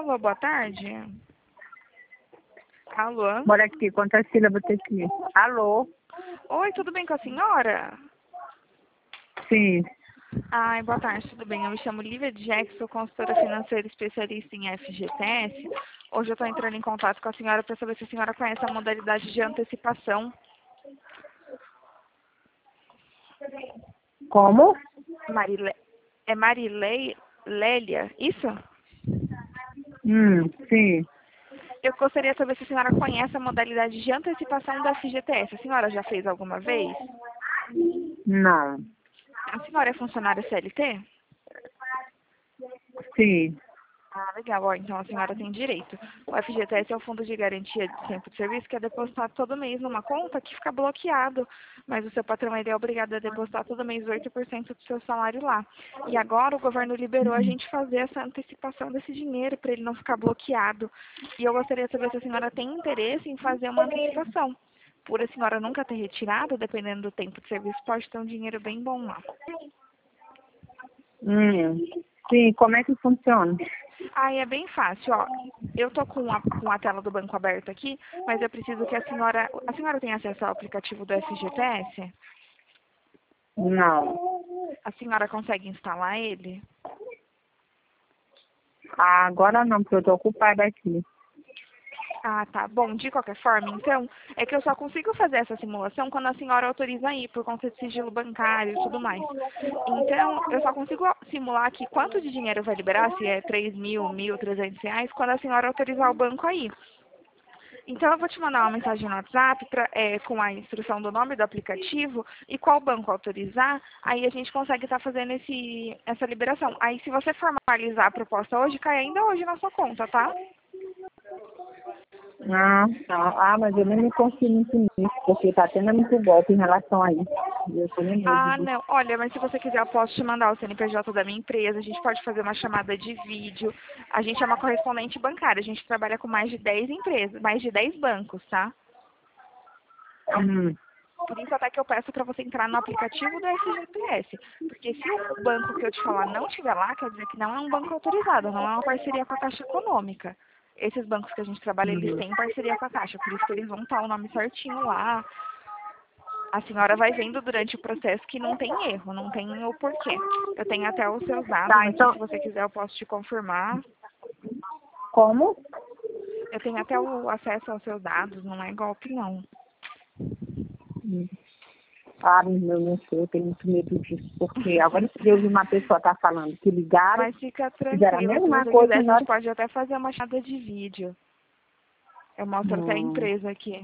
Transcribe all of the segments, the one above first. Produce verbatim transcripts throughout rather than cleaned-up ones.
Alô, boa tarde. Alô? Bora aqui, quantas sílabas tem aqui? Alô? Oi, tudo bem com a senhora? Sim. Ai, boa tarde, tudo bem? Eu me chamo Lívia Jackson, sou consultora financeira especialista em F G T S. Hoje eu estou entrando em contato com a senhora para saber se a senhora conhece a modalidade de antecipação. Como? Marile... É Marilei Lélia, isso? Hum, sim. Eu gostaria de saber se a senhora conhece a modalidade de antecipação da F G T S. A senhora já fez alguma vez? Não. A senhora é funcionária C L T? Sim. Ah, legal. Ó, então a senhora tem direito. O F G T S é o Fundo de Garantia de Tempo de Serviço, que é depositado todo mês numa conta que fica bloqueado. Mas o seu patrão ele é obrigado a depositar todo mês oito por cento do seu salário lá. E agora o governo liberou a gente fazer essa antecipação desse dinheiro para ele não ficar bloqueado. E eu gostaria de saber se a senhora tem interesse em fazer uma antecipação. Por a senhora nunca ter retirado, dependendo do tempo de serviço, pode ter um dinheiro bem bom lá. Hum, sim, como é que funciona? Ah, é bem fácil, ó. Eu tô com a, com a tela do banco aberta aqui, mas eu preciso que a senhora... A senhora tem acesso ao aplicativo do F G T S? Não. A senhora consegue instalar ele? Ah, agora não, porque eu tô ocupada aqui. Ah, tá. Bom, de qualquer forma, então, é que eu só consigo fazer essa simulação quando a senhora autoriza aí, por conta de sigilo bancário e tudo mais. Então, eu só consigo simular aqui quanto de dinheiro vai liberar, se é três mil, mil, trezentos reais, quando a senhora autorizar o banco aí. Então, eu vou te mandar uma mensagem no WhatsApp pra, é, com a instrução do nome do aplicativo e qual banco autorizar, aí a gente consegue estar fazendo esse, essa liberação. Aí, se você formalizar a proposta hoje, cai ainda hoje na sua conta, tá? Ah, tá. Ah, mas eu nem me confio muito nisso, porque tá tendo muito golpe em relação a isso. E eu tenho medo Ah, disso. não. Olha, mas se você quiser, eu posso te mandar o C N P J da minha empresa. A gente pode fazer uma chamada de vídeo. A gente é uma correspondente bancária. A gente trabalha com mais de dez empresas, mais de dez bancos, tá? Hum, Por isso até que eu peço para você entrar no aplicativo do F G T S. Porque se o banco que eu te falar não estiver lá, quer dizer que não é um banco autorizado, não é uma parceria com a Caixa Econômica. Esses bancos que a gente trabalha, eles hum. têm parceria com a Caixa, por isso que eles vão estar o nome certinho lá. A senhora vai vendo durante o processo que não tem erro, não tem o porquê. Eu tenho até os seus dados Tá, aqui, então, se você quiser eu posso te confirmar. como? Eu tenho até o acesso aos seus dados, não é golpe não. Hum. Ah, meu, não sei, eu tenho muito medo disso, porque agora se eu ouvir uma pessoa tá falando que ligaram, Mas fica fizeram a tranquila, se mesma você coisa quiser e a gente nós... pode até fazer uma chamada de vídeo. Eu mostro até a Hum, empresa aqui.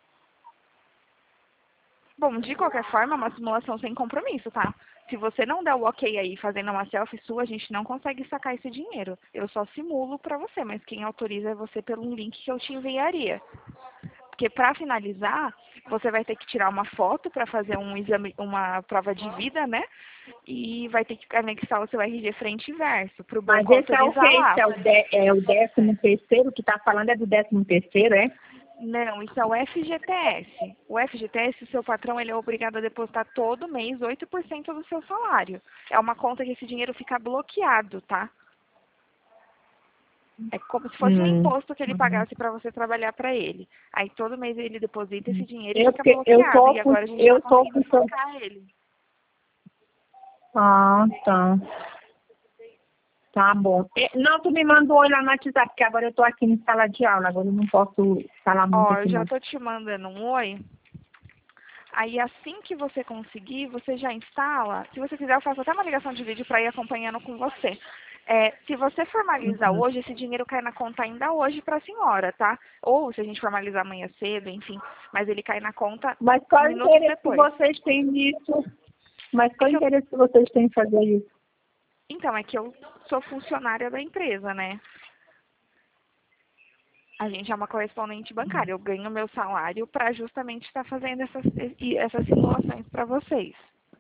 Bom, de qualquer forma, é uma simulação sem compromisso, tá? Se você não der o ok aí fazendo uma selfie sua, a gente não consegue sacar esse dinheiro. Eu só simulo pra você, mas quem autoriza é você pelo link que eu te enviaria. Porque para finalizar, você vai ter que tirar uma foto para fazer um exame, uma prova de vida, né? E vai ter que anexar o seu R G frente e verso para o mas banco esse é o quê? autorizar Esse lá. é o, de, é o décimo terceiro, que tá falando é do décimo terceiro, é? Não, isso é o F G T S. O F G T S, o seu patrão, ele é obrigado a depositar todo mês oito por cento do seu salário. É uma conta que esse dinheiro fica bloqueado, tá? É como se fosse um Hum. imposto que ele Uhum. pagasse para você trabalhar para ele. Aí todo mês ele deposita esse dinheiro e Eu, fica porque eu bloqueado. tô, E com- agora a gente está eu tô conseguindo com... sacar ele. Ah, tá. Tá bom. Eh, Não, tu me mandou oi lá no WhatsApp, porque agora eu tô aqui em sala de aula, agora eu não posso falar muito Ó, eu aqui já não. tô te mandando um oi. Aí assim que você conseguir, você já instala. Se você quiser, eu faço até uma ligação de vídeo para ir acompanhando com você. É, se você formalizar Uhum. hoje, esse dinheiro cai na conta ainda hoje para a senhora, tá? Ou se a gente formalizar amanhã cedo, enfim. Mas ele cai na conta Mas qual o minutos interesse que depois. vocês têm nisso? Mas É qual o que eu, interesse que vocês têm em fazer isso? então, é que eu sou funcionária da empresa, né? A gente é uma correspondente bancária. Eu ganho meu salário para justamente estar fazendo essas, e- essas simulações para vocês.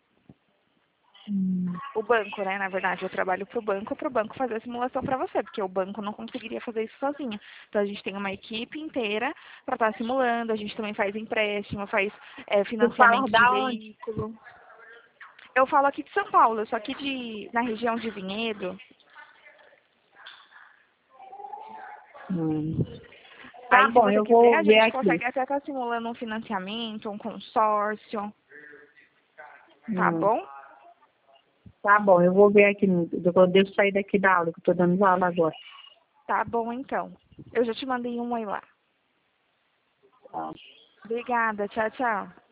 Hum. O banco, né? Na verdade, eu trabalho para o banco, para o banco fazer a simulação para você, porque o banco não conseguiria fazer isso sozinho. Então, a gente tem uma equipe inteira para estar simulando, a gente também faz empréstimo, faz é, Tu fala financiamento de da onde? veículo. Eu falo aqui de São Paulo, eu sou aqui de, na região de Vinhedo. Hum. Tá Aí, bom, se você eu quiser, vou a ver gente aqui. consegue até estar simulando um financiamento, um consórcio, tá Hum. bom? Tá bom, eu vou ver aqui. no- Eu devo sair daqui da aula, que eu tô dando aula agora. Tá bom, então. Eu já te mandei um aí lá. Tá. Obrigada, tchau, tchau.